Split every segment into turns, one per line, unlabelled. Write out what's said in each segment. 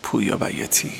پویا بیاتی.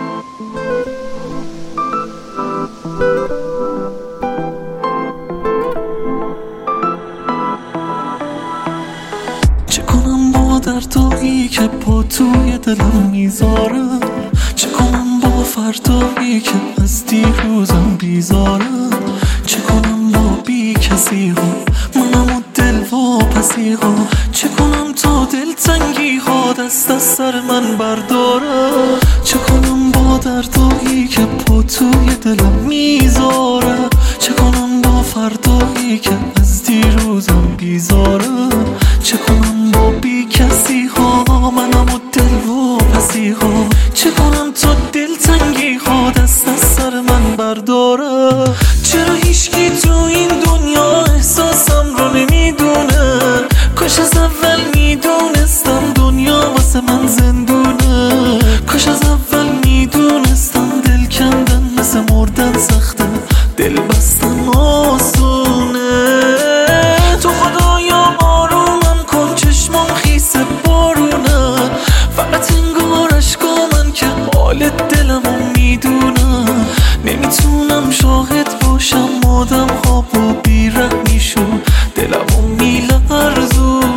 چه کنم با دردایی که پا توی دلم میذارم، چه کنم با فردایی که از دیروزم بیزارم، چه کنم با بی کسی ها منم و دل واپسی ها، چه کنم تا دلتنگی ها دست از سر من برداره، چه کنم با دردایی که پا توی دلم میذاره، چه کنم با فردایی که از دیروزم بیزاره، چه کنم با بی کسی ها منم و دل واپسی ها، چه کنم تا دلتنگی ها دست از سر من برداره. چرا هیچکی تو این دنیا احساسم رو نمیدونه؟ کاش از اول میدونستم دنیا واسه من زندونه، کاش از اول میدونستم دل کندن مثل مردن سخته، دل بستن آسونه. تو خدایا آرومم کن چشمام خیس بارونه، فقط انگار اشکا من که حال دلمو میدونه، نمیتونم شاهد باشم آدم ها با بیرحمیشون دلمو میلرزونه.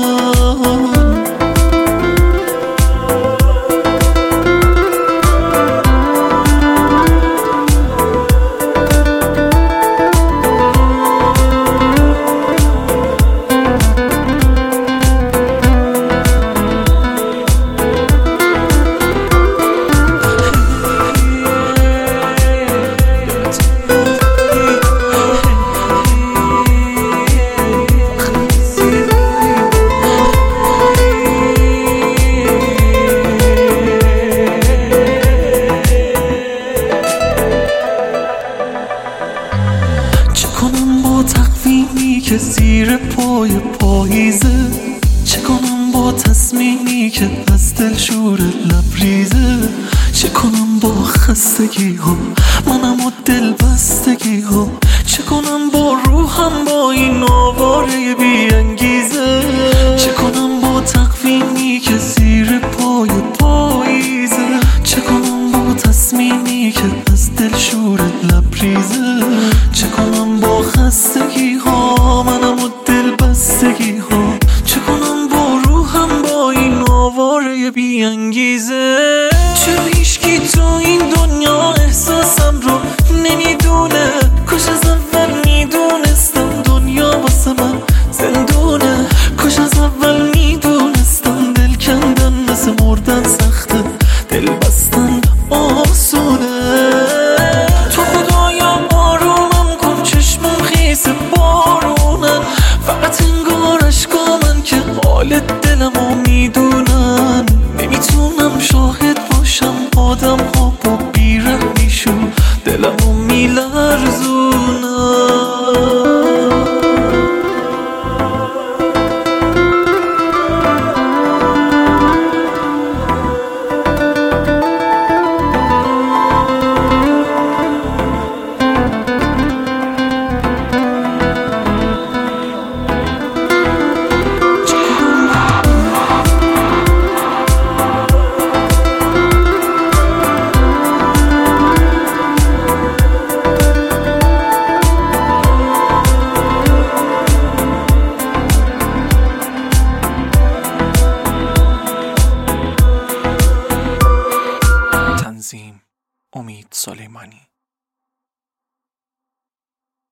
تقویمی که زیر پای پاییزه، چه کنم با تصمیمی که از دل شور لبریزه، چه کنم با خستگی ها منم و دل بستگی ها، چه کنم با روحم با این آواره بی انگیزه، چه کنم با تقویمی که زیر پای پاییزه، چه کنم با تصمیمی که از دل شور لبریزه، چه کنم با خستگی ها منم و دل بستگی ها، چه کنم با روحم با این آواره بی انگیزه. چرا هیچکی تو این دنیا احساسم رو نمیدونه؟ کاش از اول میدونستم دنیا واسه من زندونه، کاش از اول میدونستم دل کندن مثل مردن سخته، دل بستن آسونه. تو خدایا آرومم کن چشمم خیس بارونه، فقط انگار اشکا من که حال دلمو میدونن، نمیتونم شاهد باشم آدم ها با بیرحمیشون دلمو میلرزونن. امید سلیمانی.